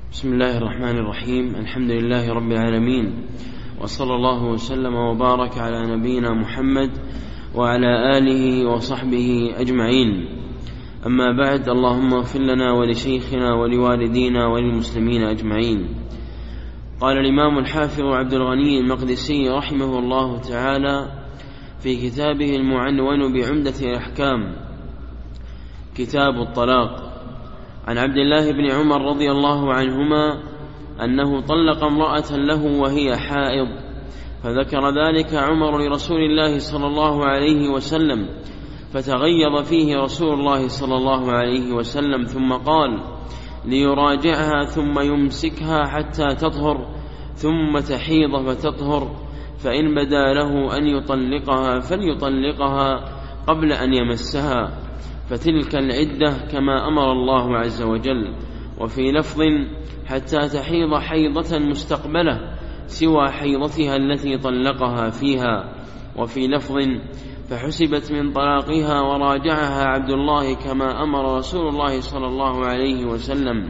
بسم الله الرحمن الرحيم. الحمد لله رب العالمين، وصلى الله وسلم وبارك على نبينا محمد وعلى آله وصحبه أجمعين. أما بعد، اللهم اغفر لنا ولشيخنا ولوالدينا وللمسلمين أجمعين. قال الإمام الحافظ عبد الغني المقدسي رحمه الله تعالى في كتابه المعنون بعمدة الأحكام كتاب الطلاق، عن عبد الله بن عمر رضي الله عنهما أنه طلق امرأة له وهي حائض، فذكر ذلك عمر لرسول الله صلى الله عليه وسلم، فتغيظ فيه رسول الله صلى الله عليه وسلم، ثم قال ليراجعها ثم يمسكها حتى تطهر ثم تحيض فتطهر، فإن بدا له أن يطلقها فليطلقها قبل أن يمسها، فتلك العدة كما أمر الله عز وجل. وفي لفظ حتى تحيض حيضة مستقبلة سوى حيضتها التي طلقها فيها. وفي لفظ فحسبت من طلاقها وراجعها عبد الله كما أمر رسول الله صلى الله عليه وسلم.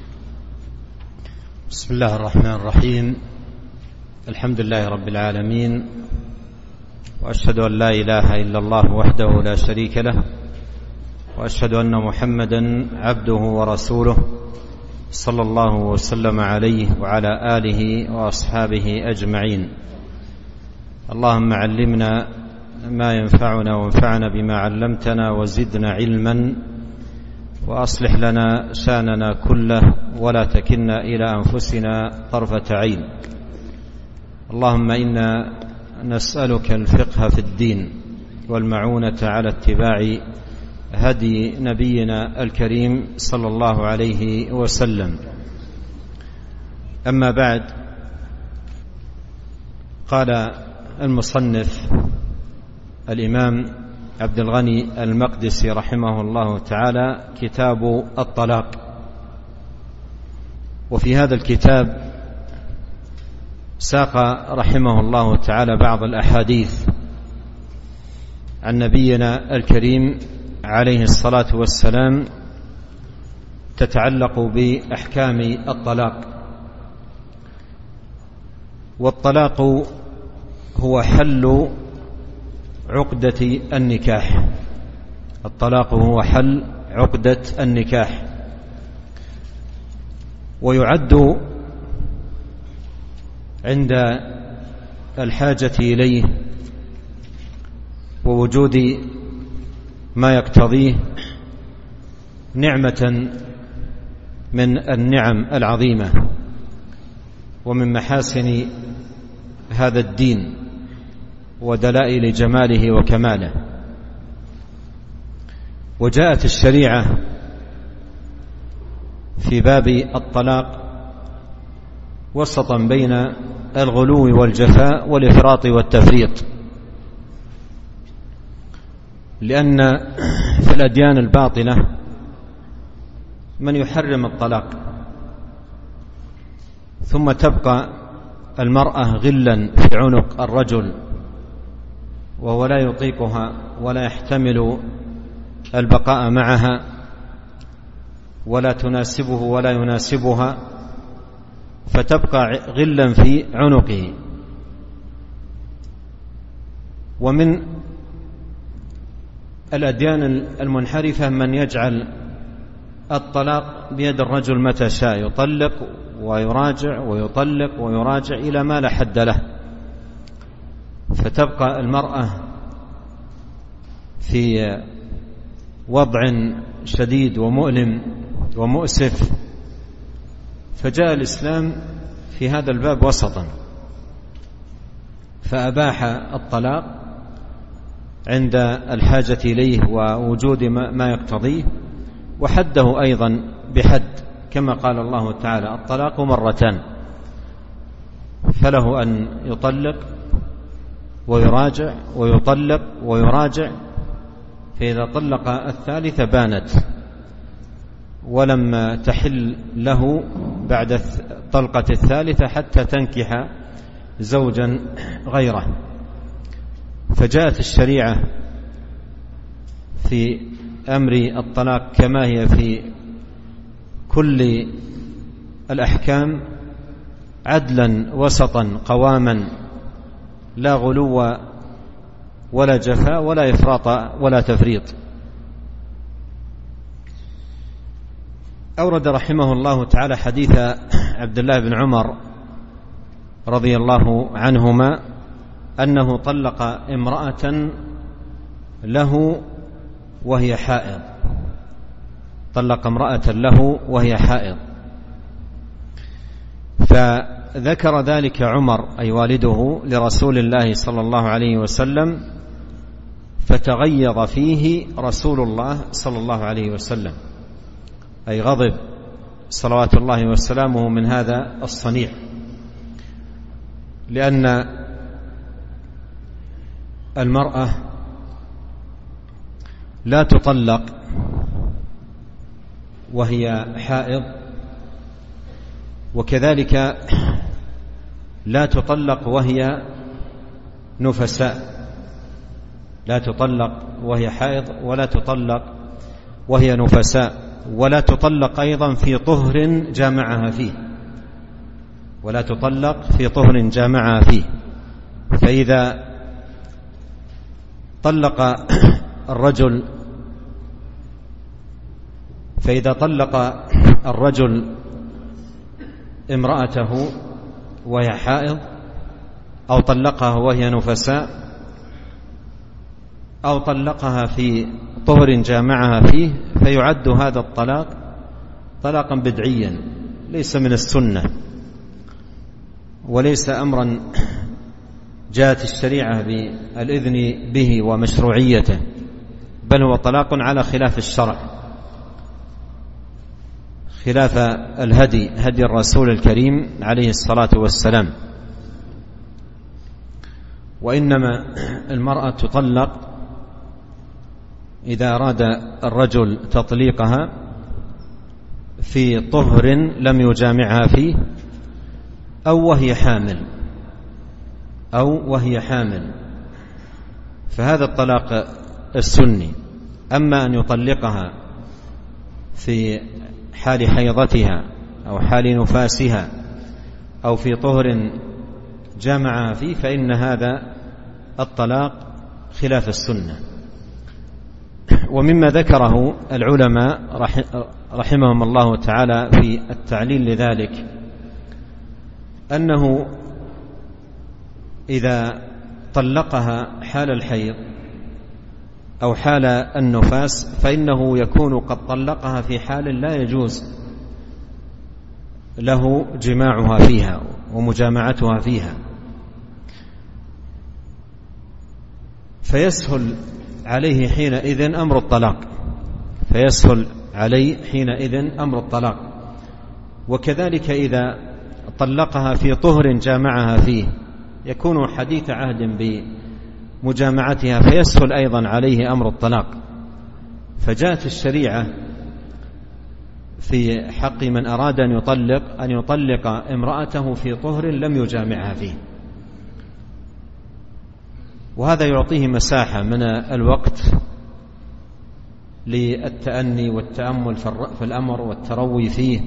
بسم الله الرحمن الرحيم. الحمد لله رب العالمين، وأشهد أن لا إله إلا الله وحده لا شريك له، وأشهد أن محمدا عبده ورسوله صلى الله وسلم عليه وعلى آله وأصحابه أجمعين. اللهم علمنا ما ينفعنا وانفعنا بما علمتنا وزدنا علما، وأصلح لنا شأننا كله ولا تكلنا إلى أنفسنا طرفة عين. اللهم إنا نسألك الفقه في الدين والمعونة على اتباع هدي نبينا الكريم صلى الله عليه وسلم. أما بعد، قال المصنف الإمام عبد الغني المقدسي رحمه الله تعالى كتاب الطلاق. وفي هذا الكتاب ساق رحمه الله تعالى بعض الأحاديث عن نبينا الكريم عليه الصلاة والسلام تتعلق بأحكام الطلاق. والطلاق هو حل عقدة النكاح. الطلاق هو حل عقدة النكاح، ويعد عند الحاجة إليه ووجود ما يقتضيه نعمة من النعم العظيمة ومن محاسن هذا الدين ودلائل جماله وكماله. وجاءت الشريعة في باب الطلاق وسطا بين الغلو والجفاء والإفراط والتفريط، لأن في الأديان الباطلة من يحرم الطلاق، ثم تبقى المرأة غلا في عنق الرجل وهو لا يطيقها ولا يحتمل البقاء معها ولا تناسبه ولا يناسبها، فتبقى غلا في عنقه. ومن الأديان المنحرفة من يجعل الطلاق بيد الرجل متى شاء، يطلق ويراجع ويطلق ويراجع إلى ما لا حد له، فتبقى المرأة في وضع شديد ومؤلم ومؤسف. فجاء الإسلام في هذا الباب وسطا، فأباح الطلاق عند الحاجة إليه ووجود ما يقتضيه، وحده أيضا بحد، كما قال الله تعالى الطلاق مرتان، فله أن يطلق ويراجع ويطلق ويراجع، فإذا طلق الثالثة بانت ولم تحل له بعد الطلقة الثالثة حتى تنكح زوجا غيره. فجاءت الشريعة في أمر الطلاق كما هي في كل الأحكام عدلا وسطا قواما، لا غلو ولا جفاء ولا إفراط ولا تفريط. أورد رحمه الله تعالى حديث عبد الله بن عمر رضي الله عنهما أنه طلق امرأة له وهي حائض، طلق امرأة له وهي حائض، فذكر ذلك عمر أي والده لرسول الله صلى الله عليه وسلم، فتغيظ فيه رسول الله صلى الله عليه وسلم، أي غضب صلوات الله وسلامه من هذا الصنيع، لأن المرأة لا تطلق وهي حائض، وكذلك لا تطلق وهي نفساء، لا تطلق وهي حائض ولا تطلق وهي نفساء، ولا تطلق أيضا في طهر جامعها فيه، ولا تطلق في طهر جامعها فيه. فإذا طلق الرجل امرأته وهي حائض، أو طلقها وهي نفساء، أو طلقها في طهر جامعها فيه، فيعد هذا الطلاق طلاقا بدعيا ليس من السنة، وليس أمرا جاءت الشريعة بالإذن به ومشروعيته، بل هو طلاق على خلاف الشرع، خلاف هدي الرسول الكريم عليه الصلاة والسلام. وإنما المرأة تطلق إذا أراد الرجل تطليقها في طهر لم يجامعها فيه، أو وهي حامل، فهذا الطلاق السني. أما أن يطلقها في حال حيضتها أو حال نفاسها أو في طهر جامعها فيه، فإن هذا الطلاق خلاف السنة. ومما ذكره العلماء رحمهم الله تعالى في التعليل لذلك أنه إذا طلقها حال الحيض أو حال النفاس فإنه يكون قد طلقها في حال لا يجوز له جماعها فيها ومجامعتها فيها، فيسهل عليه حينئذ أمر الطلاق. وكذلك إذا طلقها في طهر جامعها فيه يكون حديث عهد بمجامعتها، فيسهل أيضا عليه أمر الطلاق. فجاءت الشريعة في حق من أراد أن يطلق امرأته في طهر لم يجامعها فيه، وهذا يعطيه مساحة من الوقت للتأني والتأمل في الأمر والتروي فيه.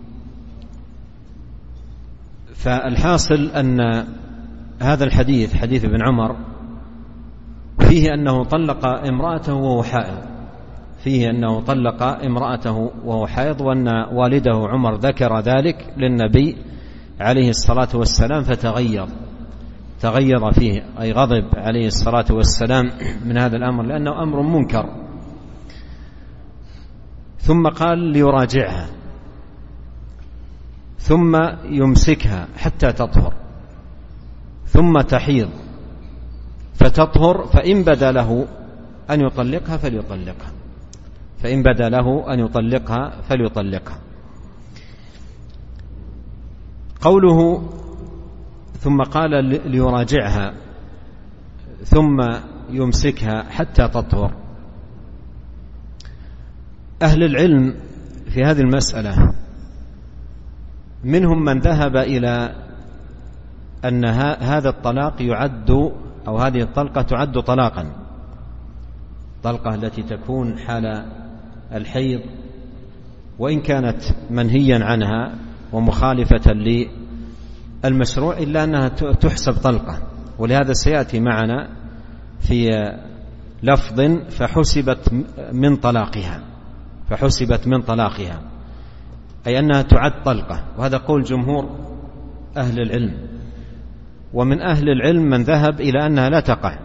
فالحاصل أن هذا الحديث حديث ابن عمر فيه أنه طلق امرأته وهو حائض، وأن والده عمر ذكر ذلك للنبي عليه الصلاة والسلام تغيظ فيه، أي غضب عليه الصلاة والسلام من هذا الأمر لأنه أمر منكر. ثم قال ليراجعها ثم يمسكها حتى تطهر ثم تحيض فتطهر، فإن بدا له أن يطلقها فليطلقها. قوله ثم قال ليراجعها ثم يمسكها حتى تطهر، أهل العلم في هذه المسألة منهم من ذهب إلى أن هذا الطلاق يعد أو هذه الطلقة تعد طلاقا، الطلقة التي تكون حال الحيض وإن كانت منهيا عنها ومخالفة للمشروع إلا أنها تحسب طلقة. ولهذا سيأتي معنا في لفظ فحسبت من طلاقها أي أنها تعد طلقة، وهذا قول جمهور أهل العلم. ومن أهل العلم من ذهب إلى أنها لا تقع،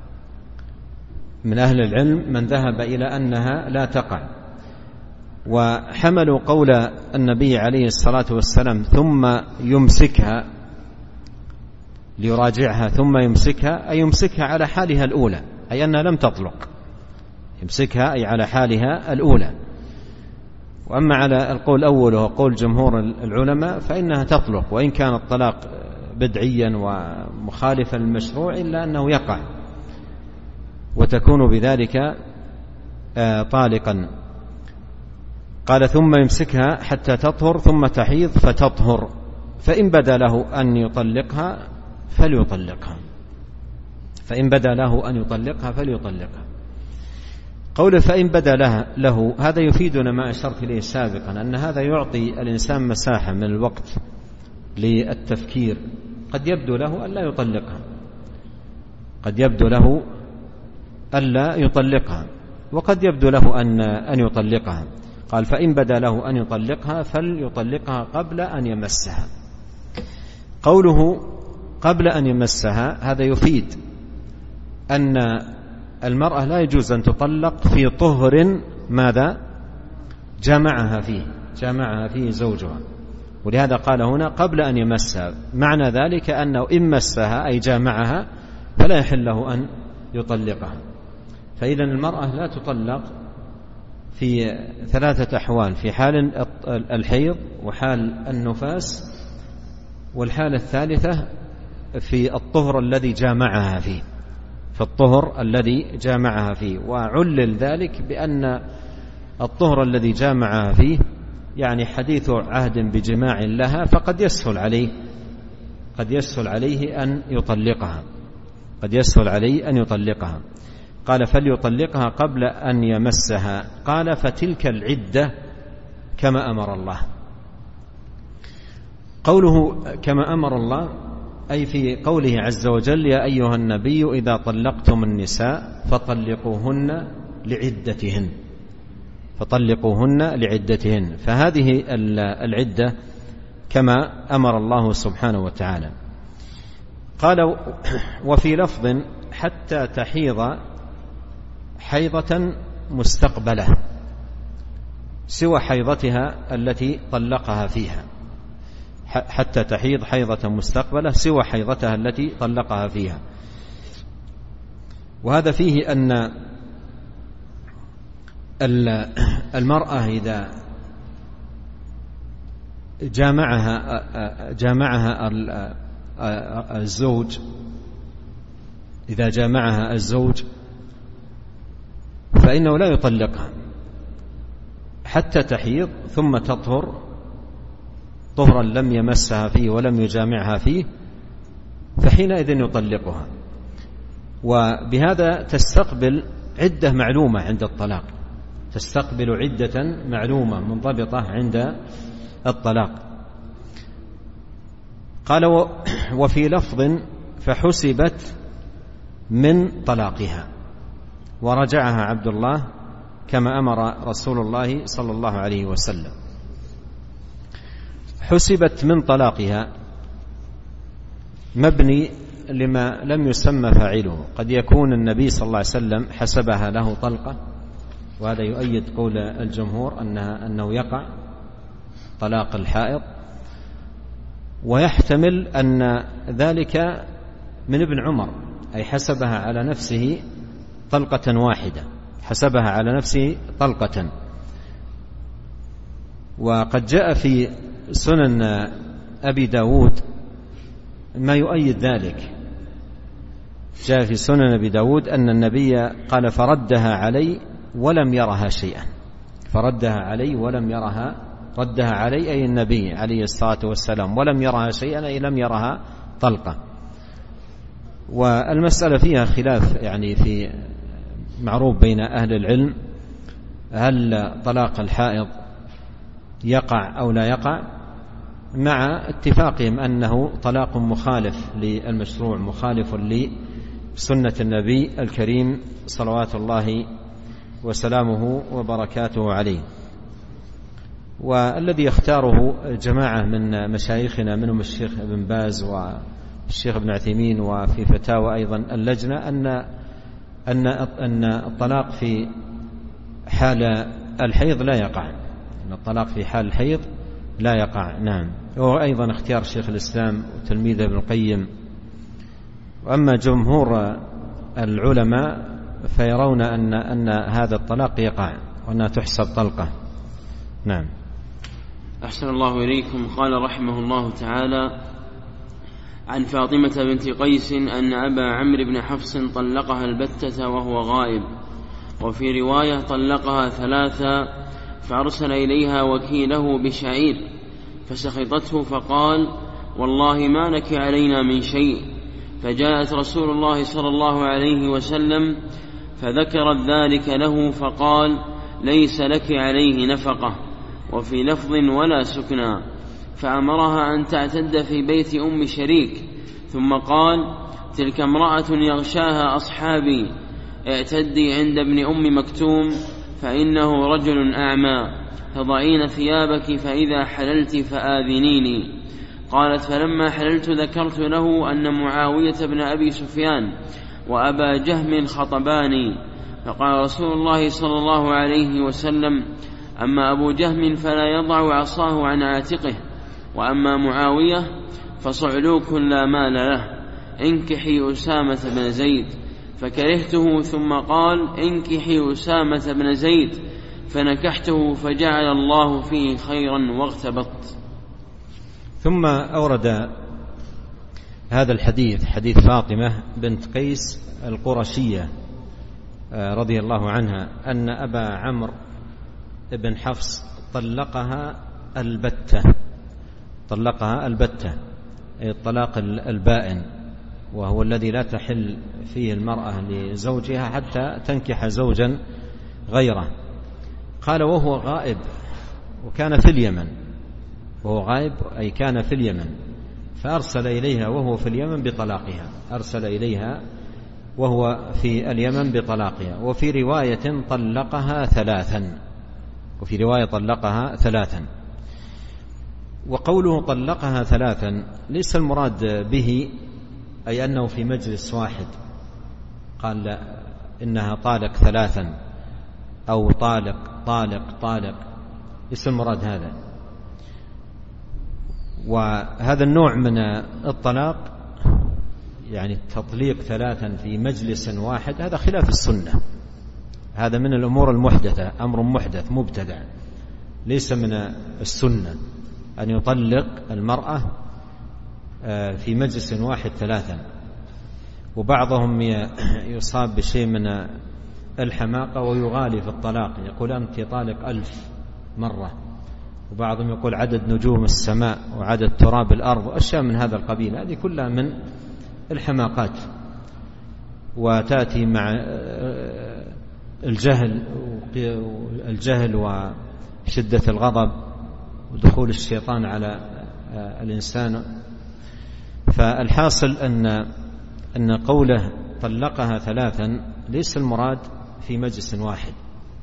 من أهل العلم من ذهب إلى أنها لا تقع، وحملوا قول النبي عليه الصلاة والسلام ثم يمسكها ليراجعها ثم يمسكها، أي يمسكها على حالها الأولى، أي أنها لم تطلق، يمسكها أي على حالها الأولى. وأما على القول الأول وهو قول جمهور العلماء فإنها تطلق، وإن كان الطلاق بدعيا ومخالفا للمشروع إلا أنه يقع وتكون بذلك طالقا. قال ثم يمسكها حتى تطهر ثم تحيض فتطهر، فإن بدا له أن يطلقها فليطلقها، فإن بدا له أن يطلقها فليطلقها. قول فإن بدا له هذا يفيدنا ما أشرت إليه سابقا، أن هذا يعطي الإنسان مساحة من الوقت للتفكير. قد يبدو له ألا يطلقها، قد يبدو له ألا يطلقها، وقد يبدو له أن يطلقها. قال فإن بدا له أن يطلقها فليطلقها قبل أن يمسها. قوله قبل أن يمسها هذا يفيد أن المرأة لا يجوز أن تطلق في طهر ماذا جامعها فيه زوجها، ولهذا قال هنا قبل أن يمسها، معنى ذلك أنه إن مسها أي جامعها فلا يحل له أن يطلقها. فإذا المرأة لا تطلق في 3 أحوال: في حال الحيض، وحال النفاس، والحالة الثالثة في الطهر الذي جامعها فيه، في الطهر الذي جامعها فيه. وعلل ذلك بأن الطهر الذي جامعها فيه يعني حديث عهد بجماع لها، فقد يسهل عليه أن يطلقها، قال فليطلقها قبل أن يمسها. قال فتلك العدة كما أمر الله. قوله كما أمر الله أي في قوله عز وجل يا أيها النبي إذا طلقتم النساء فطلقوهن لعدتهن، فهذه العدة كما أمر الله سبحانه وتعالى. قال وفي لفظ حتى تحيض حيضة مستقبلة سوى حيضتها التي طلقها فيها، حتى تحيض حيضة مستقبلة سوى حيضتها التي طلقها فيها. وهذا فيه أن المرأة إذا جامعها الزوج فإنه لا يطلقها حتى تحيض ثم تطهر طهرا لم يمسها فيه ولم يجامعها فيه، فحينئذ يطلقها. وبهذا تستقبل عدة معلومة عند الطلاق، تستقبل عدة معلومة منضبطة عند الطلاق. قال وفي لفظ فحسبت من طلاقها، ورجعها عبد الله كما أمر رسول الله صلى الله عليه وسلم. حسبت من طلاقها مبني لما لم يسمى فاعله، قد يكون النبي صلى الله عليه وسلم حسبها له طلقة، وهذا يؤيد قول الجمهور أنه يقع طلاق الحائض، ويحتمل أن ذلك من ابن عمر، أي حسبها على نفسه طلقة واحدة، حسبها على نفسه طلقة. وقد جاء في سنن أبي داود ما يؤيد ذلك، جاء في سنن أبي داود أن النبي قال فردها علي ولم يرها شيئا، فردها علي ولم يرها، ردها علي أي النبي عليه الصلاة والسلام، ولم يرها شيئا أي لم يرها طلقة. والمسألة فيها خلاف يعني في معروف بين أهل العلم، هل طلاق الحائض يقع أو لا يقع؟ مع اتفاقهم أنه طلاق مخالف للمشروع، مخالف لسنة النبي الكريم صلوات الله وسلامه وبركاته عليه. والذي يختاره جماعة من مشايخنا منهم الشيخ ابن باز والشيخ ابن عثيمين وفي فتاوى أيضا اللجنة أن الطلاق في حال الحيض لا يقع، أن الطلاق في حال الحيض لا يقع. نعم. وأيضا اختيار شيخ الإسلام وتلميذه ابن القيم. وأما جمهور العلماء فيرون أن هذا الطلاق يقع وأنها تحسب طلقة. نعم. أحسن الله إليكم. قال رحمه الله تعالى: عن فاطمة بنت قيس أن أبا عمرو بن حفص طلقها البتة وهو غائب، وفي رواية طلقها 3 فأرسل إليها وكيله بشعير فسخطته فقال: والله ما لك علينا من شيء. فجاءت رسول الله صلى الله عليه وسلم فذكرت ذلك له فقال: ليس لك عليه نفقة، وفي لفظ ولا سكنى. فأمرها أن تعتد في بيت أم شريك، ثم قال: تلك امرأة يغشاها أصحابي، اعتدي عند ابن أم مكتوم فإنه رجل أعمى، تضعين ثيابك فإذا حللت فآذنيني. قالت: فلما حللت ذكرت له أن معاوية بن أبي سفيان وأبا جهم خطباني، فقال رسول الله صلى الله عليه وسلم: أما أبو جهم فلا يضع عصاه عن عاتقه، وأما معاوية فصعلوك لا مال له، انكحي أسامة بن زيد. فكرهته، ثم قال: انكحي أسامة بن زيد، فنكحته فجعل الله فيه خيرا واغتبط. ثم أورد هذا الحديث، حديث فاطمة بنت قيس القرشية رضي الله عنها، أن أبا عمرو بن حفص طلقها البتة، طلقها البتة أي الطلاق البائن، وهو الذي لا تحل فيه المرأة لزوجها حتى تنكح زوجا غيره. قال: وهو غائب، وكان في اليمن، وهو غائب أي كان في اليمن، فأرسل إليها وهو في اليمن بطلاقها، أرسل إليها وهو في اليمن بطلاقها. وفي رواية طلقها 3، وفي رواية طلقها 3. وقوله طلقها 3 ليس المراد به أي أنه في مجلس واحد قال لا إنها طالق 3 أو طالق طالق طالق، ليس المراد هذا. وهذا النوع من الطلاق يعني تطليق 3 في مجلس واحد هذا خلاف السنة، هذا من الأمور المحدثة، أمر محدث مبتدع، ليس من السنة أن يطلق المرأة في مجلس واحد 3. وبعضهم يصاب بشيء من الحماقة ويغالي في الطلاق، يقول أنت طالق 1000 مرة، وبعضهم يقول عدد نجوم السماء وعدد تراب الأرض وأشياء من هذا القبيل. هذه كلها من الحماقات، وتأتي مع الجهل وشدة الغضب ودخول الشيطان على الإنسان. فالحاصل أن قوله طلقها 3 ليس المراد في مجلس واحد،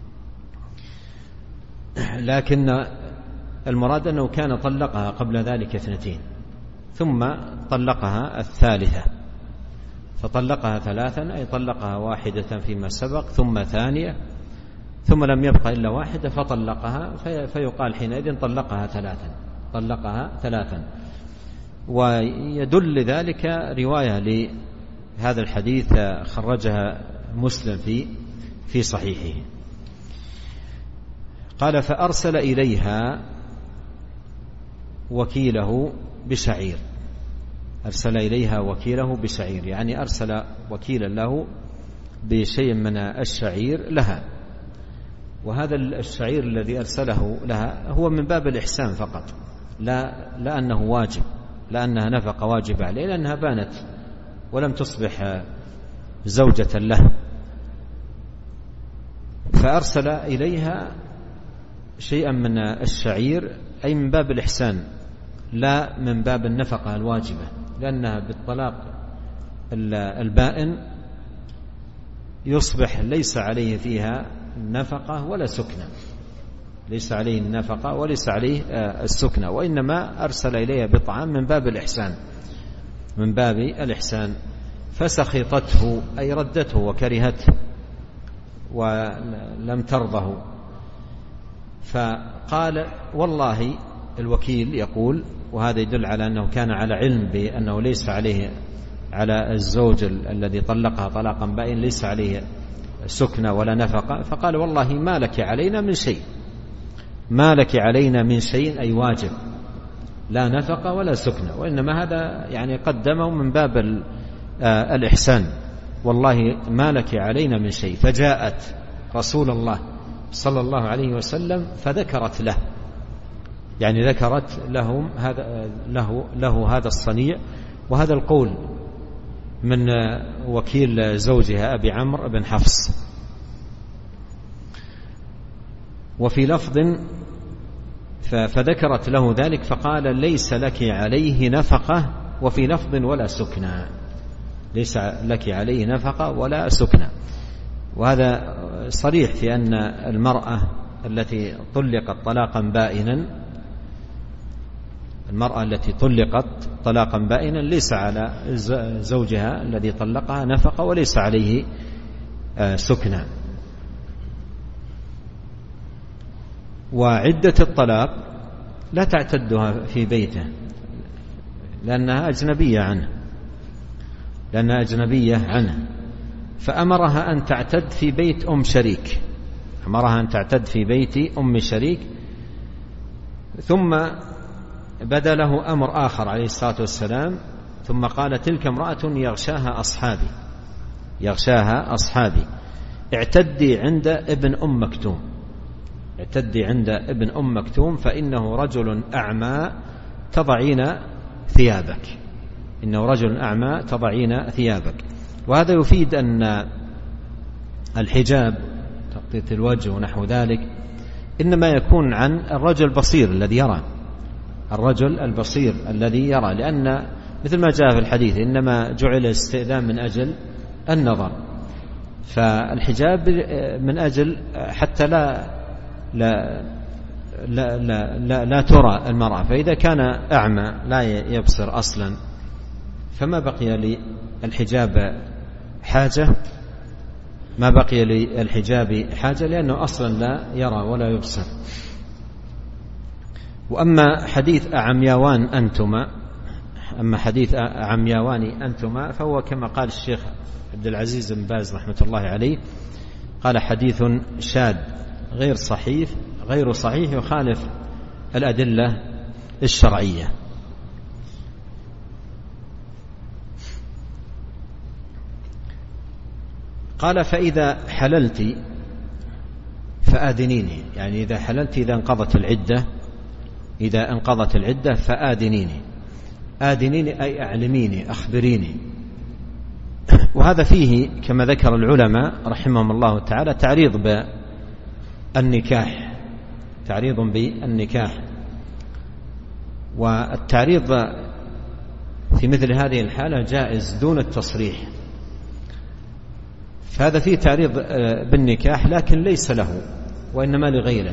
لكن المراد أنه كان طلقها قبل ذلك 2 ثم طلقها 3، فطلقها 3 أي طلقها 1 فيما سبق ثم 2 ثم لم يبقى إلا 1 فطلقها، فيقال حينئذ طلقها 3، طلقها 3. ويدل ذلك رواية لهذا الحديث خرجها مسلم في صحيحه. قال: فأرسل إليها وكيله بشعير، أرسل إليها وكيله بشعير، يعني أرسل وكيلا له بشيء من الشعير لها. وهذا الشعير الذي أرسله لها هو من باب الإحسان فقط، لا أنه واجب، لا أنها نفقة واجبة عليه، لأنها بانت ولم تصبح زوجة له. فأرسل إليها شيئا من الشعير أي من باب الإحسان لا من باب النفقة الواجبة، لأنها بالطلاق البائن يصبح ليس عليه فيها نفقة ولا سكنة، ليس عليه النفقة وليس عليه السكنة، وإنما أرسل إليها بطعام من باب الإحسان، من باب الإحسان. فسخطته أي ردته وكرهته ولم ترضه، فقال والله، الوكيل يقول، وهذا يدل على أنه كان على علم بأنه ليس عليه على الزوج الذي طلقها طلاقا بائن ليس عليه سكنة ولا نفقة، فقال والله ما لك علينا من شيء، ما لك علينا من شيء أي واجب، لا نفقة ولا سكنة، وإنما هذا يعني قدمه من باب الإحسان، والله ما لك علينا من شيء. فجاءت رسول الله صلى الله عليه وسلم فذكرت له، يعني ذكرت له هذا الصنيع وهذا القول من وكيل زوجها أبي عمرو بن حفص. وفي لفظ فذكرت له ذلك فقال ليس لك عليه نفقة، وفي لفظ ولا سكنة، ليس لك عليه نفقة ولا سكنة. وهذا صريح في أن المرأة التي طلقت طلاقا بائنا، المرأة التي طلقت طلاقا بائنا ليس على زوجها الذي طلقها نفقة وليس عليه سكنة. وعدة الطلاق لا تعتدها في بيته لأنها أجنبية عنه، فأمرها أن تعتد في بيت أم شريك، أمرها أن تعتد في بيت أم شريك. ثم بدا له أمر آخر عليه الصلاة والسلام، ثم قال تلك امرأة يغشاها أصحابي اعتدي عند ابن أم مكتوم، اعتدي عند ابن أم مكتوم فإنه رجل أعمى تضعين ثيابك، إنه رجل أعمى تضعين ثيابك. وهذا يفيد أن الحجاب تغطية الوجه ونحو ذلك إنما يكون عن الرجل البصير الذي يرى، الرجل البصير الذي يرى، لأن مثل ما جاء في الحديث إنما جعل الاستئذان من أجل النظر، فالحجاب من أجل حتى لا ترى المرأة، فإذا كان أعمى لا يبصر أصلا فما بقي للحجاب حاجة، ما بقي للحجاب حاجة لأنه أصلا لا يرى ولا يبصر. وأما حديث أعمياوان أنتما فهو كما قال الشيخ عبد العزيز بن باز رحمة الله عليه، قال حديث شاذ غير صحيح يخالف الأدلة الشرعية. قال فإذا حللت فآذنيني، يعني إذا حللت إذا انقضت العدة فآذنيني، آذنيني أي أعلميني أخبريني. وهذا فيه كما ذكر العلماء رحمهم الله تعالى تعريض بالنكاح، والتعريض في مثل هذه الحالة جائز دون التصريح، فهذا فيه تعريض بالنكاح لكن ليس له وإنما لغيره،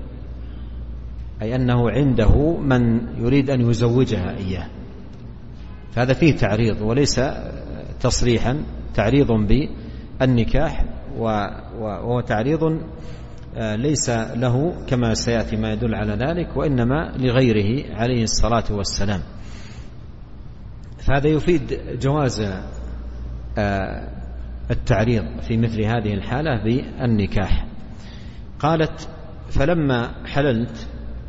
أي أنه عنده من يريد أن يزوجها إياه، فهذا فيه تعريض وليس تصريحا، تعريض بالنكاح، وهو تعريض ليس له كما سيأتي ما يدل على ذلك، وإنما لغيره عليه الصلاة والسلام. فهذا يفيد جواز التعريض في مثل هذه الحالة بالنكاح. قالت فلما حللت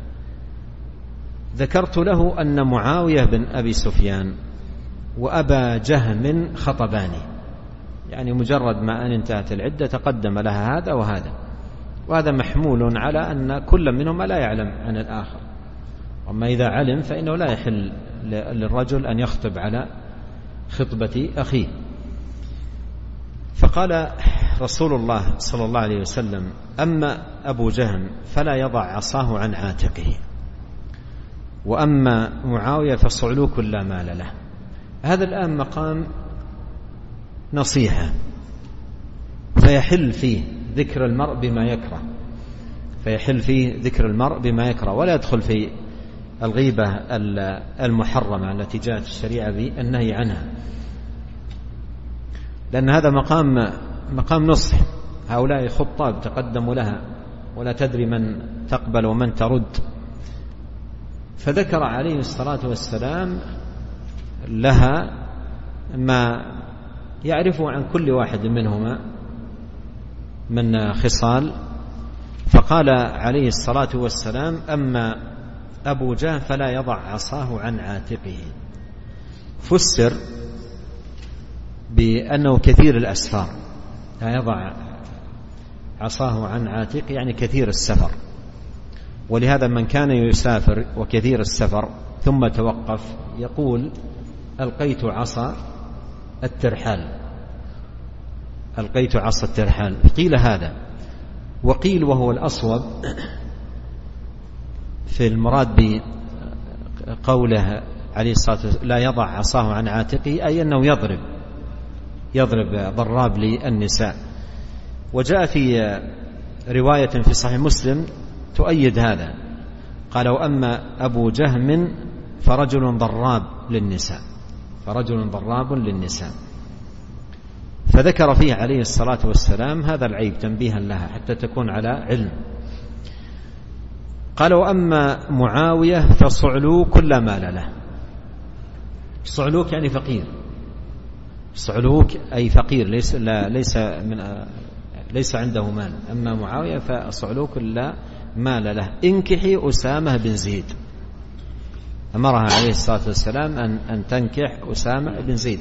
ذكرت له أن معاوية بن أبي سفيان وأبا جهم خطباني، يعني مجرد ما أن انتهت العدة تقدم لها هذا وهذا محمول على أن كل منهما لا يعلم عن الآخر، أما إذا علم فإنه لا يحل للرجل أن يخطب على خطبة أخيه. فقال رسول الله صلى الله عليه وسلم أما أبو جهم فلا يضع عصاه عن عاتقه، وأما معاوية فصعلوك لا مال له. هذا الآن مقام نصيحة، فيحل فيه ذكر المرء بما يكره، ولا يدخل في الغيبة المحرمة التي جاءت الشريعة بالنهي عنها، لأن هذا مقام نصح. هؤلاء خطاب تقدموا لها ولا تدري من تقبل ومن ترد، فذكر عليه الصلاة والسلام لها ما يعرفه عن كل واحد منهما من خصال. فقال عليه الصلاة والسلام: أما أبو جهل فلا يضع عصاه عن عاتقه. فسر بأنه كثير الأسفار، لا يضع عصاه عن عاتقه يعني كثير السفر. ولهذا من كان يسافر وكثير السفر ثم توقف يقول: ألقيت عصا الترحال. قيل هذا، وقيل وهو الأصوب في المراد بقوله عليه الصلاة والسلام لا يضع عصاه عن عاتقه، أي أنه يضرب ضراب للنساء. وجاء في رواية في صحيح مسلم تؤيد هذا، قال: وأما أبو جهم فرجل ضراب للنساء. فذكر فيه عليه الصلاة والسلام هذا العيب تنبيها لها حتى تكون على علم. قال: وأما معاوية فصعلوك لا مال له. صعلوك يعني فقير، صعلوك أي فقير، ليس عنده مال. أما معاوية فصعلوك لا مال له. انكحي أسامة بن زيد، أمرها عليه الصلاة والسلام أن تنكح أسامة بن زيد،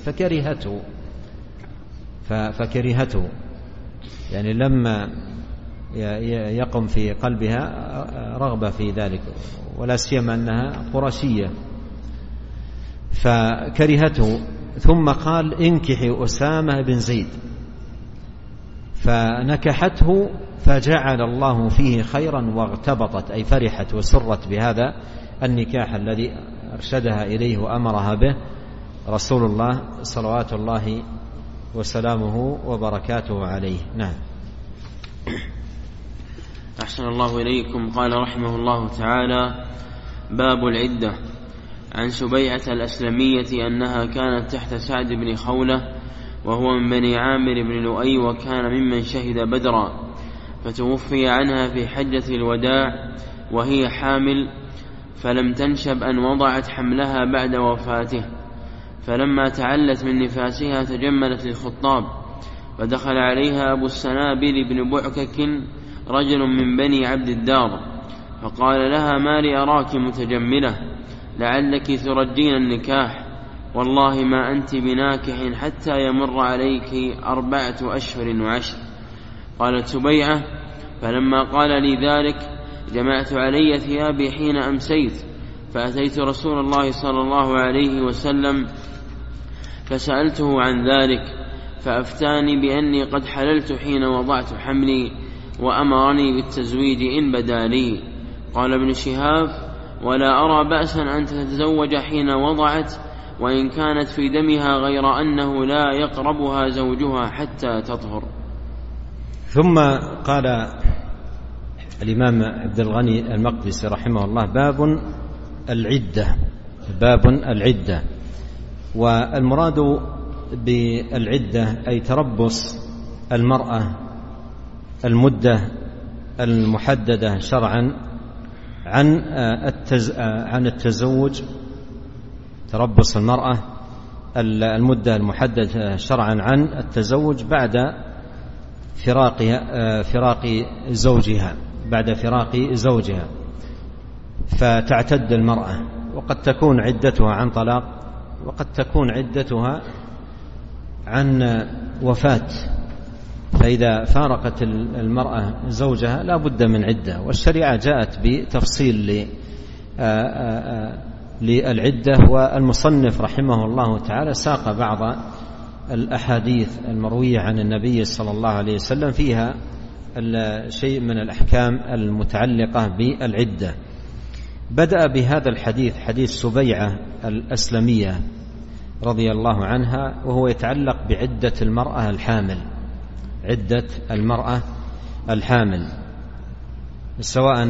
فكرهته يعني لما يقم في قلبها رغبة في ذلك، ولا سيما أنها قرشية، فكرهته. ثم قال: انكحي أسامة بن زيد، فنكحته فجعل الله فيه خيرا واغتبطت، أي فرحت وسرت بهذا النكاح الذي أرشدها إليه وأمرها به رسول الله صلوات الله وسلامه وبركاته عليه. نعم. أحسن الله إليكم. قال رحمه الله تعالى: باب العدة. عن سبيعة الأسلمية أنها كانت تحت سعد بن خولة، وهو من بني عامر بن لؤي، وكان ممن شهد بدرا، فتوفي عنها في حجة الوداع وهي حامل، فلم تنشب أن وضعت حملها بعد وفاته. فلما تعلت من نفاسها تجملت للخطاب، فدخل عليها أبو السنابل بن بعكك رجل من بني عبد الدار، فقال لها: ما لي أراك متجملة؟ لعلك ترجين النكاح، والله ما أنت بناكح حتى يمر عليك 4 أشهر و10. قالت سبيعة: فلما قال لي ذلك جمعت علي ثيابي حين أمسيت، فأتيت رسول الله صلى الله عليه وسلم فسألته عن ذلك، فأفتاني بأني قد حللت حين وضعت حملي، وأمرني بالتزويج إن بدا لي. قال ابن شهاب: ولا أرى بأسا أن تتزوج حين وضعت، وإن كانت في دمها، غير أنه لا يقربها زوجها حتى تطهر. ثم قال الإمام عبد الغني المقدسي رحمه الله: باب العدة. والمراد بالعدة أي تربص المرأة المدة المحددة شرعا عن التزوج، تربص المرأة المدة المحددة شرعا عن التزوج بعد فراق زوجها، فتعتد المرأة، وقد تكون عدتها عن طلاق، وقد تكون عدتها عن وفاة. فإذا فارقت المرأة زوجها لا بد من عدة، والشريعة جاءت بتفصيل للعدة. والمصنف رحمه الله تعالى ساق بعض الأحاديث المروية عن النبي صلى الله عليه وسلم فيها شيء من الأحكام المتعلقة بالعدة. بدأ بهذا الحديث حديث سبيعة الأسلمية رضي الله عنها، وهو يتعلق بعدة المرأة الحامل، عدة المرأة الحامل، سواء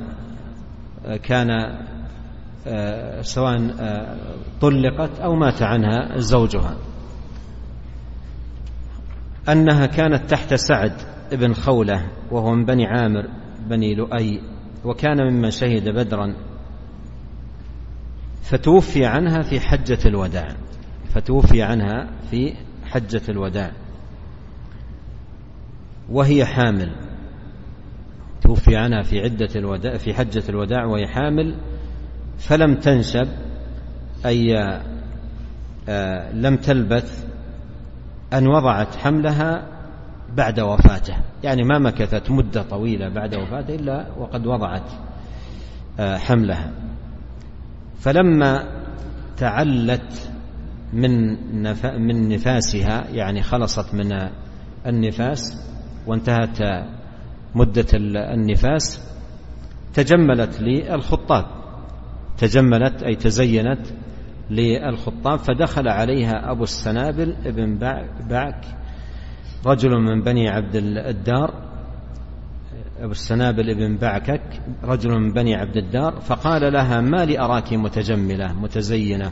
طلقت أو مات عنها زوجها، أنها كانت تحت سعد بن خولة وهو من بني عامر بني لؤي، وكان ممن شهد بدرا، فتوفي عنها في حجة الوداع وهي حامل، توفي عنها في حجة الوداع وهي حامل، فلم تنشب أي لم تلبث أن وضعت حملها بعد وفاته، يعني ما مكثت مدة طويلة بعد وفاته إلا وقد وضعت حملها. فلما تعلت من نفاسها، يعني خلصت من النفاس وانتهت مدة النفاس، تجملت للخطاب، تجملت أي تزينت للخطاب، فدخل عليها أبو السنابل ابن بعك رجل من بني عبد الدار، أبو السنابل ابن بعكك رجل من بني عبد الدار، فقال لها: ما لي أراك متجملة متزينة،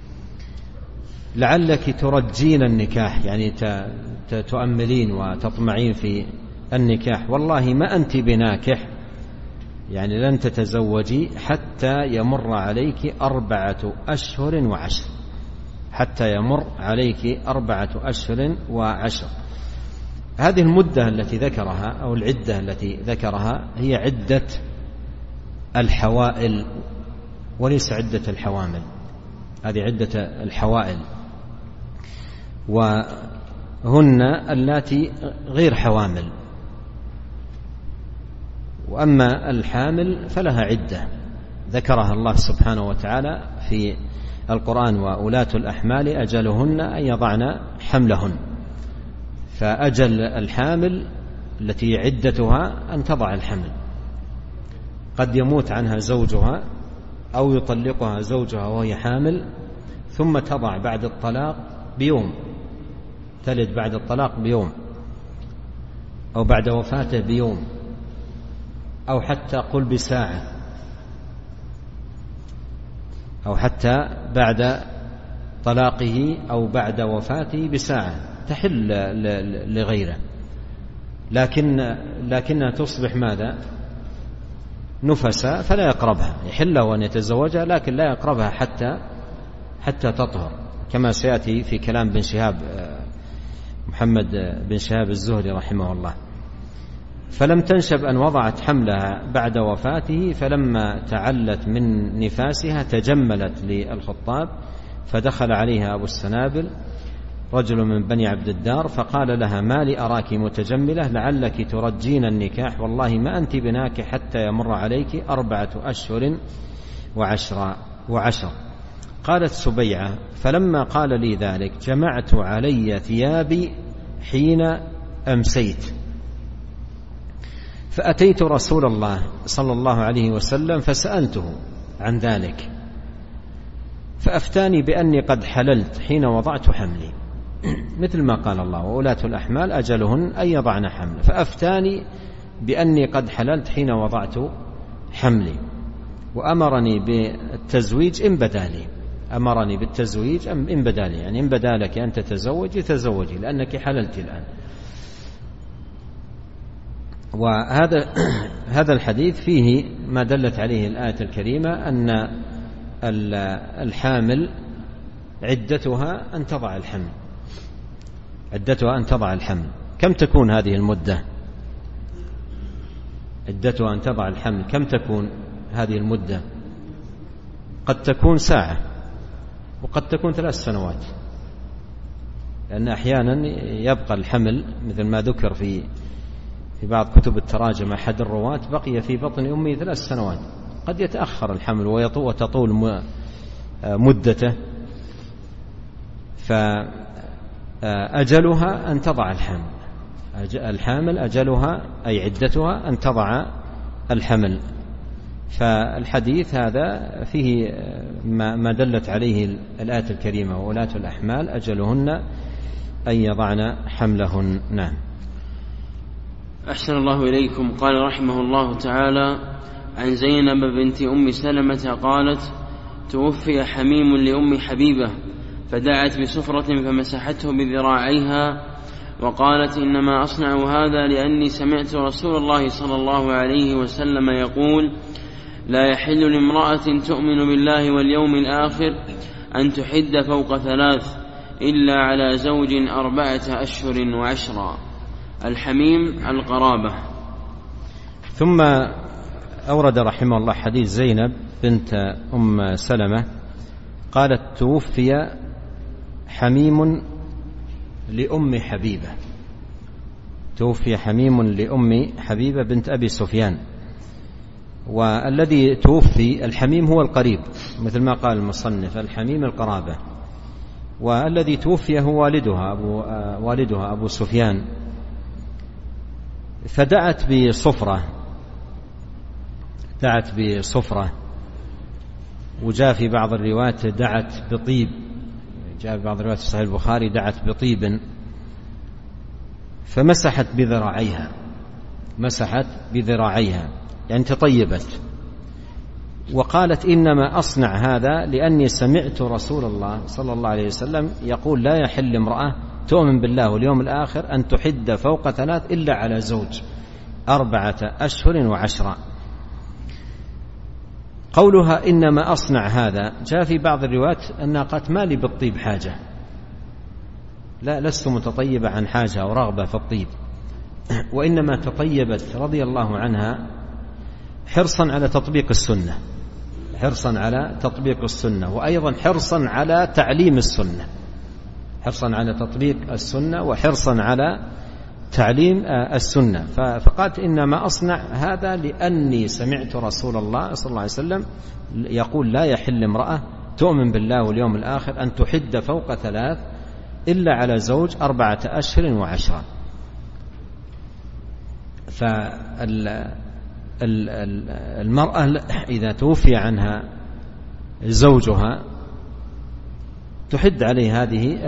لعلك ترجين النكاح، يعني تؤملين وتطمعين في النكاح، والله ما أنت بناكح، يعني لن تتزوجي حتى يمر عليك 4 أشهر وعشر، حتى يمر عليك 4 أشهر وعشر. هذه المدة التي ذكرها أو العدة التي ذكرها هي عدة الحوائل وليس عدة الحوامل، هذه عدة الحوائل، وهن اللاتي غير حوامل، وأما الحامل فلها عدة ذكرها الله سبحانه وتعالى في القرآن: وأولاة الأحمال أجلهن أن يضعن حملهن. فأجل الحامل التي عدتها أن تضع الحمل، قد يموت عنها زوجها أو يطلقها زوجها وهي حامل، ثم تضع بعد الطلاق بيوم، تلد بعد الطلاق بيوم، أو بعد وفاته بيوم، أو حتى قل بساعة، أو حتى بعد طلاقه أو بعد وفاته بساعة تحل لغيره، لكنها تصبح ماذا؟ نفسا، فلا يقربها، يحل له أن يتزوجها لكن لا يقربها حتى تطهر، كما سيأتي في كلام بن شهاب محمد بن شهاب الزهري رحمه الله. فلم تنشب أن وضعت حملها بعد وفاته، فلما تعلت من نفاسها تجملت للخطاب، فدخل عليها أبو السنابل رجل من بني عبد الدار، فقال لها: ما لي أراك متجملة، لعلك ترجين النكاح، والله ما أنت بناكح حتى يمر عليك 4 أشهر وعشر. قالت سبيعة: فلما قال لي ذلك جمعت علي ثيابي حين أمسيت، فأتيت رسول الله صلى الله عليه وسلم فسألته عن ذلك، فأفتاني بأني قد حللت حين وضعت حملي، مثل ما قال الله: وأولاة الأحمال أجلهن أن يضعن حمل، فأفتاني بأني قد حللت حين وضعت حملي، وأمرني بالتزويج إن بدالي، أمرني بالتزويج إن بدالي، يعني إن بدالك أن تتزوجي تزوجي لأنك حللت الآن. وهذا الحديث فيه ما دلت عليه الآية الكريمة أن الحامل عدتها أن تضع الحمل، عدتها أن تضع الحمل. كم تكون هذه المدة؟ عدتها أن تضع الحمل كم تكون هذه المدة؟ قد تكون ساعة، وقد تكون 3 سنوات، لأن أحيانا يبقى الحمل مثل ما ذكر في بعض كتب التراجم أحد الرواة: بقي في بطن أمي 3 سنوات. قد يتأخر الحمل وتطول مدته، فأجلها أن تضع الحمل، الحامل أجلها أي عدتها أن تضع الحمل. فالحديث هذا فيه ما دلت عليه الآية الكريمة: وولاة الأحمال أجلهن أن يضعن حملهن. نعم. أحسن الله إليكم. قال رحمه الله تعالى: عن زينب بنت أم سلمة قالت: توفي حميم لأم حبيبة فدعت بسفرة فمسحته بذراعيها وقالت: إنما أصنع هذا لأني سمعت رسول الله صلى الله عليه وسلم يقول: لا يحل لامرأة تؤمن بالله واليوم الآخر أن تحد فوق 3 إلا على زوج 4 أشهر و10. الحميم القرابة. ثم أورد رحمه الله حديث زينب بنت أم سلمة قالت: توفي حميم لأم حبيبة. توفي حميم لأم حبيبة بنت أبي سفيان، والذي توفي الحميم هو القريب مثل ما قال المصنف: الحميم القرابة. والذي توفي هو والدها أبو سفيان. فدعت بصفرة، وجاء في بعض الروايات دعت بطيب، جاء في بعض الروايات في صحيح البخاري دعت بطيب، فمسحت بذراعيها يعني تطيبت، وقالت: إنما أصنع هذا لأني سمعت رسول الله صلى الله عليه وسلم يقول: لا يحل امرأة تؤمن بالله واليوم الآخر أن تحد فوق 3 إلا على زوج 4 أشهر و10. قولها إنما أصنع هذا جاء في بعض الروايات أنها قالت: ما لي بالطيب حاجة، لا لست متطيبة عن حاجة أو رغبة في الطيب، وإنما تطيبت رضي الله عنها حرصا على تطبيق السنة، وأيضا حرصا على تعليم السنة، وحرصا على تعليم السنة. فقالت: إنما أصنع هذا لأني سمعت رسول الله صلى الله عليه وسلم يقول: لا يحل امرأة تؤمن بالله واليوم الآخر أن تحد فوق 3 إلا على زوج 4 أشهر و10. فالمرأة إذا توفي عنها زوجها تحد عليه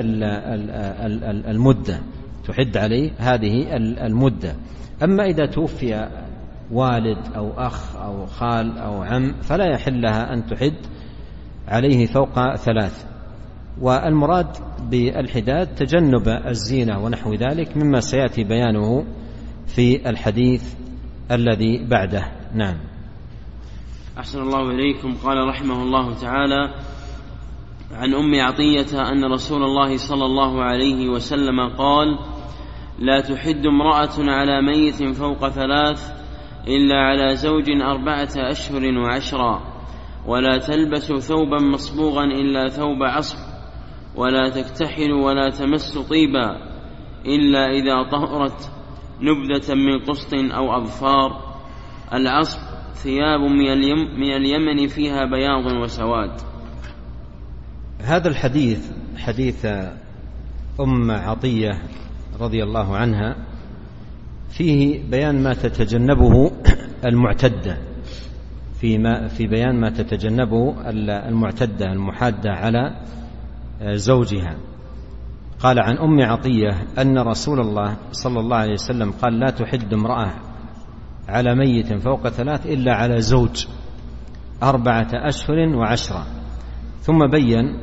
هذه المدة. أما إذا توفي والد أو أخ أو خال أو عم فلا يحل لها أن تحد عليه فوق 3. والمراد بالحداد تجنب الزينة ونحو ذلك، مما سيأتي بيانه في الحديث الذي بعده. نعم. أحسن الله إليكم. قال رحمه الله تعالى: عن أم عطية أن رسول الله صلى الله عليه وسلم قال: لا تحد امرأة على ميت فوق 3 إلا على زوج 4 أشهر و10، ولا تلبس ثوبا مصبوغا إلا ثوب عصب، ولا تكتحل ولا تمس طيبا إلا إذا طهرت نبذة من قسط أو أظفار. العصب ثياب من اليمن فيها بياض وسواد. هذا الحديث حديث أم عطية رضي الله عنها فيه بيان ما تتجنبه المعتدة، في بيان ما تتجنبه المعتدة المحادة على زوجها. قال عن أم عطية أن رسول الله صلى الله عليه وسلم قال: لا تحد امرأة على ميت فوق 3 إلا على زوج 4 أشهر و10. ثم بين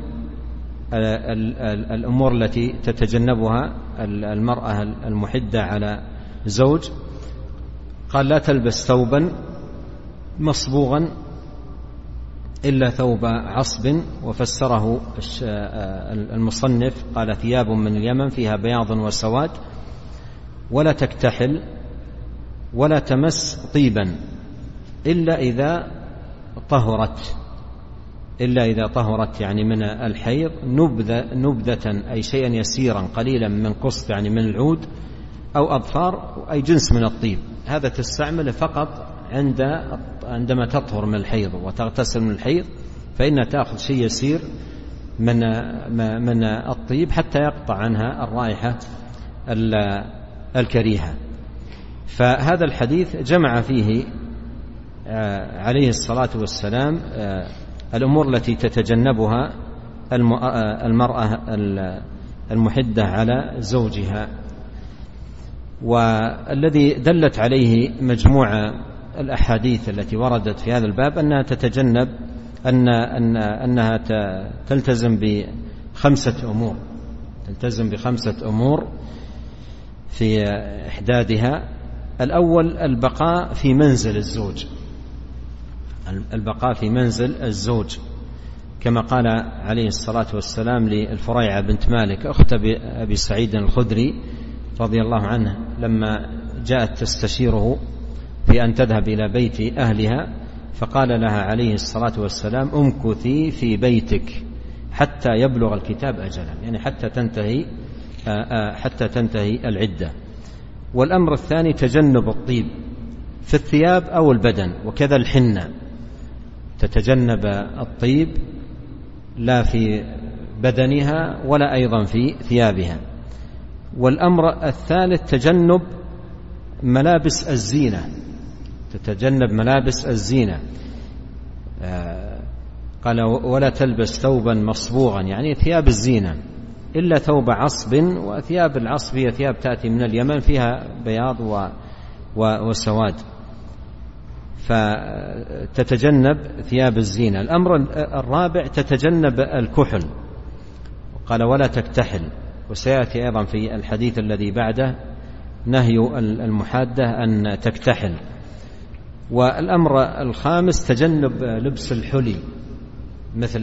الأمور التي تتجنبها المرأة المحدة على زوج. قال: لا تلبس ثوبا مصبوغا إلا ثوب عصب، وفسره المصنف قال: ثياب من اليمن فيها بياض وسواد. ولا تكتحل ولا تمس طيبا إلا إذا طهرت يعني من الحيض نبذة أي شيئا يسيرا قليلا من قسط يعني من العود أو أظفار أي جنس من الطيب. هذا تستعمله فقط عندما تطهر من الحيض وتغتسل من الحيض، فإنها تأخذ شيء يسير من الطيب حتى يقطع عنها الرائحة الكريهة. فهذا الحديث جمع فيه عليه الصلاة والسلام الأمور التي تتجنبها المرأة المحدة على زوجها، والذي دلت عليه مجموعة الأحاديث التي وردت في هذا الباب أنها تتجنب أنها تلتزم بخمسة أمور في إحدادها. الأول البقاء في منزل الزوج، كما قال عليه الصلاة والسلام للفريعة بنت مالك أخت أبي سعيد الخدري رضي الله عنه لما جاءت تستشيره في أن تذهب إلى بيت أهلها، فقال لها عليه الصلاة والسلام امكثي في بيتك حتى يبلغ الكتاب أجلا، يعني حتى تنتهي العدة. والأمر الثاني تجنب الطيب في الثياب أو البدن، وكذا الحنة، تتجنب الطيب لا في بدنها ولا أيضا في ثيابها. والأمر الثالث تجنب ملابس الزينة، تتجنب ملابس الزينة. قال ولا تلبس ثوبا مصبوغا، يعني ثياب الزينة، إلا ثوب عصب، وثياب العصب هي ثياب تأتي من اليمن فيها بياض وسواد، فتتجنب ثياب الزينة. الأمر الرابع تتجنب الكحل، قال ولا تكتحل، وسيأتي أيضا في الحديث الذي بعده نهي المحادة أن تكتحل. والأمر الخامس تجنب لبس الحلي مثل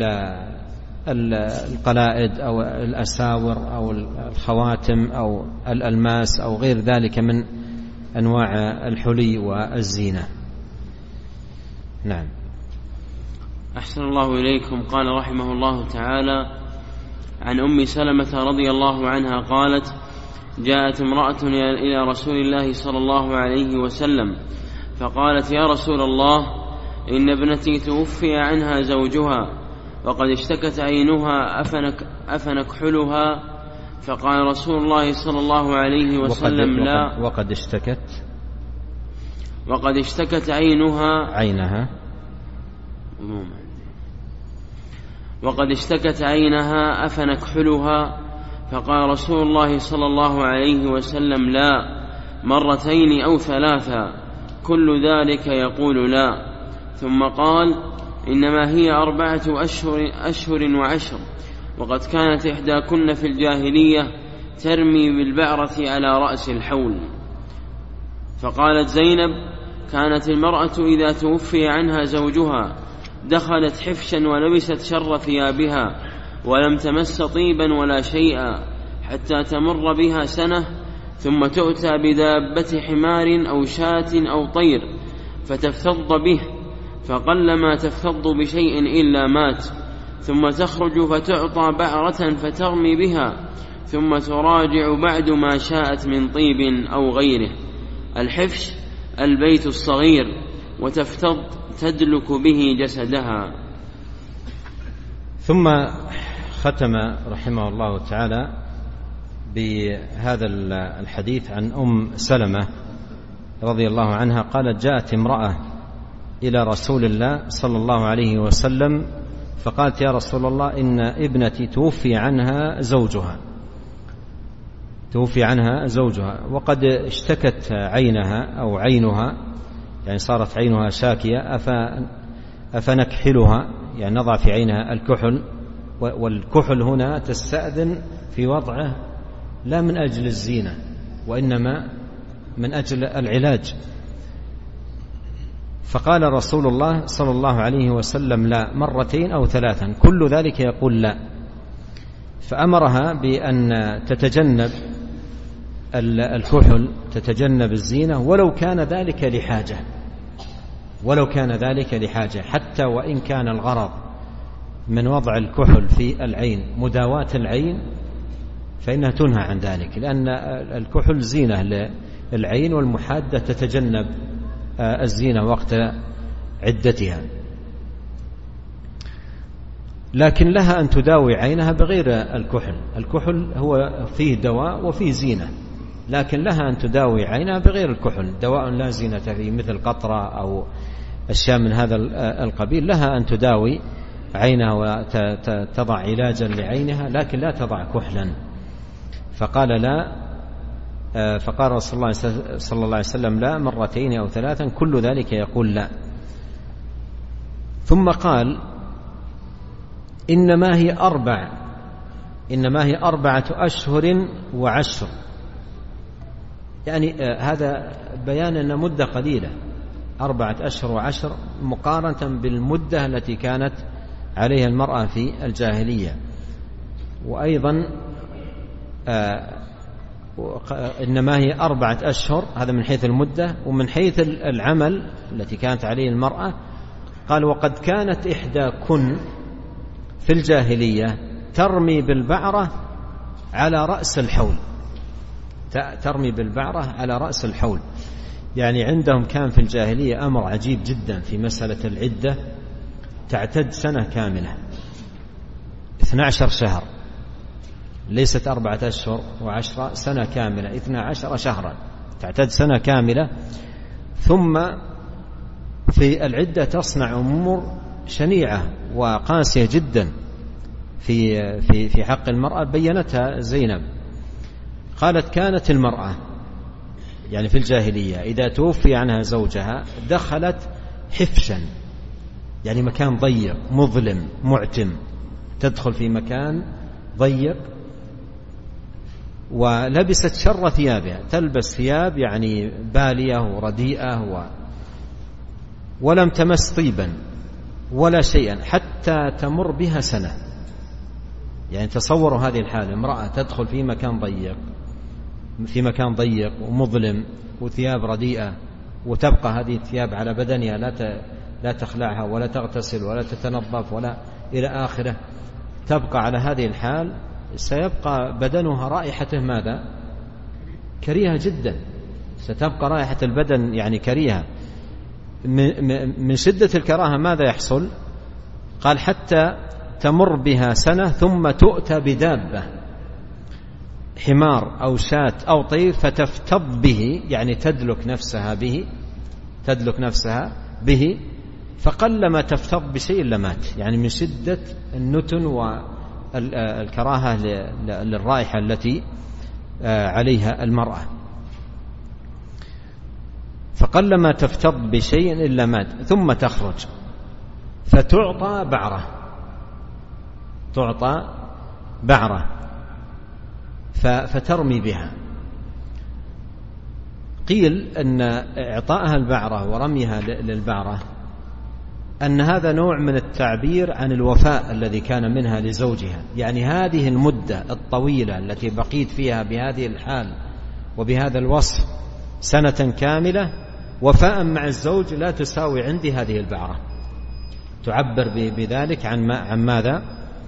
القلائد أو الأساور أو الخواتم أو الألماس أو غير ذلك من أنواع الحلي والزينة. نعم. أحسن الله إليكم. قال رحمه الله تعالى: عن أم سلمة رضي الله عنها قالت: جاءت امرأة إلى رسول الله صلى الله عليه وسلم فقالت: يا رسول الله، إن ابنتي توفي عنها زوجها وقد اشتكت عينها أفنكحلها؟ فقال رسول الله صلى الله عليه وسلم: لا. وقد اشتكت عينها وقد اشتكت عينها أفنكحلها؟ فقال رسول الله صلى الله عليه وسلم: لا، مرتين أو ثلاثا، كل ذلك يقول لا. ثم قال: إنما هي 4 أشهر و10، وقد كانت إحداكن في الجاهلية ترمي بالبعرة على رأس الحول. فقالت زينب: كانت المرأة إذا توفي عنها زوجها دخلت حفشا ولبست شر ثيابها ولم تمس طيبا ولا شيئا حتى تمر بها سنة، ثم تؤتى بدابة حمار أو شاة أو طير فتفتض به، فقلما تفتض بشيء إلا مات، ثم تخرج فتعطى بعرة فترمي بها، ثم تراجع بعد ما شاءت من طيب أو غيره. الحفش البيت الصغير، وتفتض تدلك به جسدها. ثم ختم رحمه الله تعالى بهذا الحديث عن أم سلمة رضي الله عنها قالت: جاءت امرأة إلى رسول الله صلى الله عليه وسلم فقالت: يا رسول الله، إن ابنتي توفي عنها زوجها وقد اشتكت عينها، يعني صارت عينها شاكية، أفنكحلها؟ يعني نضع في عينها الكحل. والكحل هنا تستأذن في وضعه لا من أجل الزينة، وإنما من أجل العلاج. فقال رسول الله صلى الله عليه وسلم: لا، مرتين أو ثلاثا، كل ذلك يقول لا. فأمرها بأن تتجنب الكحل، تتجنب الزينة، ولو كان ذلك لحاجة، حتى وإن كان الغرض من وضع الكحل في العين مداواة العين فإنها تنهى عن ذلك، لأن الكحل زينة للعين، والمحادة تتجنب الزينة وقت عدتها. لكن لها أن تداوي عينها بغير الكحل هو فيه دواء وفيه زينة، لكن لها أن تداوي عينها بغير الكحل، دواء لا زينة فيه، مثل قطرة أو أشياء من هذا القبيل لها أن تداوي عينها وتضع علاجا لعينها، لكن لا تضع كحلا. فقال لا، فقال رسول الله صلى الله عليه وسلم لا مرتين أو ثلاثا، كل ذلك يقول لا. ثم قال إنما هي 4 أشهر و10، يعني هذا بيان أن مدة قليلة، 4 أشهر و10 مقارنة بالمدة التي كانت عليها المرأة في الجاهلية. وأيضا إنما هي 4 أشهر، هذا من حيث المدة. ومن حيث العمل التي كانت عليه المرأة قال وقد كانت إحداكن في الجاهلية ترمي بالبعرة على رأس الحول، ترمي بالبعرة على رأس الحول. يعني عندهم كان في الجاهلية أمر عجيب جدا في مسألة العدة، تعتد سنة كاملة، 12 شهر، ليست 4 أشهر و10، سنة كاملة، 12 شهرا تعتد سنة كاملة. ثم في العدة تصنع أمور شنيعة وقاسية جدا في حق المرأة، بينتها زينب. قالت كانت المرأة يعني في الجاهلية إذا توفي عنها زوجها دخلت حفشا، يعني مكان ضيق مظلم معتم، تدخل في مكان ضيق، ولبست شر ثيابها، تلبس ثياب يعني بالية ورديئة ولم تمس طيبا ولا شيئا حتى تمر بها سنة. يعني تصوروا هذه الحالة، امرأة تدخل في مكان ضيق ومظلم وثياب رديئة، وتبقى هذه الثياب على بدنها لا تخلعها ولا تغتسل ولا تتنظف ولا إلى آخره، تبقى على هذه الحال، سيبقى بدنها رائحته ماذا؟ كريهة جدا، ستبقى رائحة البدن يعني كريهة. من شدة الكراهة ماذا يحصل؟ قال حتى تمر بها سنة ثم تؤتى بدابة، حمار أو شاة أو طير، فتفتض به، يعني تدلك نفسها به، فقلما تفتض بشيء لمات، يعني من شدة النتن والكراهة للرائحة التي عليها المرأة. فقلما تفتض بشيء إلا مات، ثم تخرج فتعطى بعرة فترمي بها. قيل أن إعطائها البعرة ورميها للبعرة أن هذا نوع من التعبير عن الوفاء الذي كان منها لزوجها، يعني هذه المدة الطويلة التي بقيت فيها بهذه الحال وبهذا الوصف سنة كاملة وفاء مع الزوج، لا تساوي عندي هذه البعرة. تعبر بذلك عن ماذا؟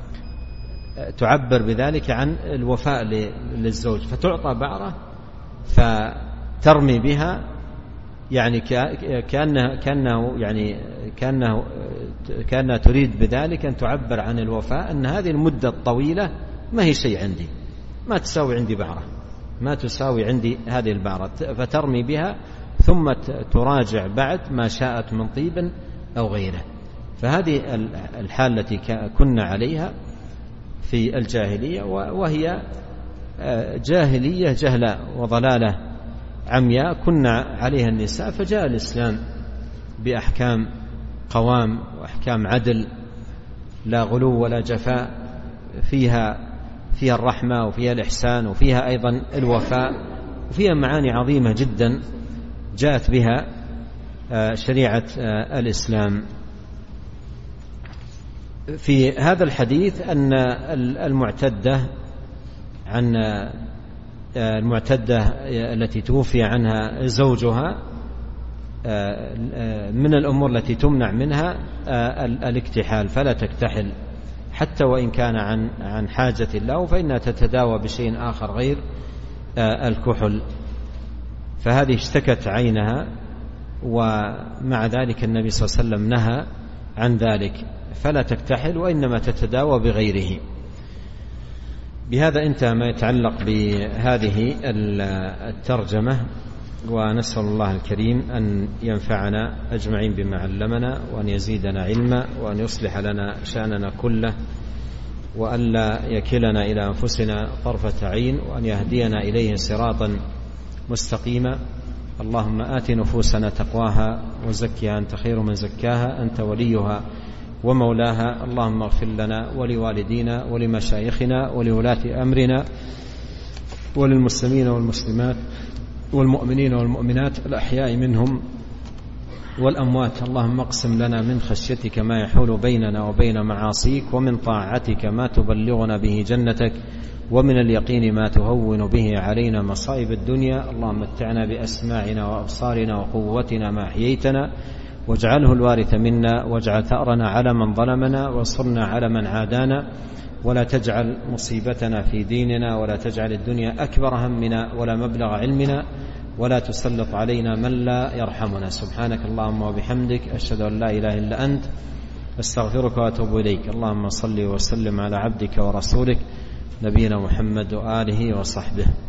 تعبر بذلك عن الوفاء للزوج، فتعطى بعرة فترمي بها، يعني كأنها تريد بذلك أن تعبر عن الوفاء، أن هذه المدة الطويلة ما هي شيء عندي، ما تساوي عندي بعرة، ما تساوي عندي هذه البعرة، فترمي بها ثم تراجع بعد ما شاءت من طيب أو غيره. فهذه الحال التي كنا عليها في الجاهلية، وهي جاهلية جهلاء وضلالة عمياء كنا عليها النساء. فجاء الإسلام بأحكام قوام وأحكام عدل، لا غلو ولا جفاء، فيها الرحمة وفيها الإحسان وفيها أيضا الوفاء، وفيها معاني عظيمة جدا جاءت بها شريعة الإسلام. في هذا الحديث أن المعتدة التي توفي عنها زوجها من الأمور التي تمنع منها الاكتحال، فلا تكتحل حتى وإن كان عن حاجة له، فإنها تتداوى بشيء آخر غير الكحل. فهذه اشتكت عينها، ومع ذلك النبي صلى الله عليه وسلم نهى عن ذلك، فلا تكتحل وإنما تتداوى بغيره. بهذا انتهى ما يتعلق بهذه الترجمة. ونسأل الله الكريم أن ينفعنا أجمعين بما علمنا، وأن يزيدنا علما، وأن يصلح لنا شأننا كله، وأن لا يكلنا إلى أنفسنا طرفة عين، وأن يهدينا إليه صراطا مستقيما. اللهم آت نفوسنا تقواها وزكها أنت خير من زكاها، أنت وليها ومولاها. اللهم اغفر لنا ولوالدينا ولمشايخنا ولولاة أمرنا وللمسلمين والمسلمات والمؤمنين والمؤمنات الأحياء منهم والأموات. اللهم اقسم لنا من خشيتك ما يحول بيننا وبين معاصيك، ومن طاعتك ما تبلغنا به جنتك، ومن اليقين ما تهون به علينا مصائب الدنيا. اللهم متعنا بأسماعنا وأبصارنا وقوتنا ما أحييتنا، واجعله الوارث منا، واجعل ثأرنا على من ظلمنا، وانصرنا على من عادانا، ولا تجعل مصيبتنا في ديننا، ولا تجعل الدنيا أكبر همنا ولا مبلغ علمنا، ولا تسلط علينا من لا يرحمنا. سبحانك اللهم وبحمدك، أشهد أن لا إله إلا أنت، أستغفرك وأتوب إليك. اللهم صل وسلم على عبدك ورسولك نبينا محمد وآله وصحبه.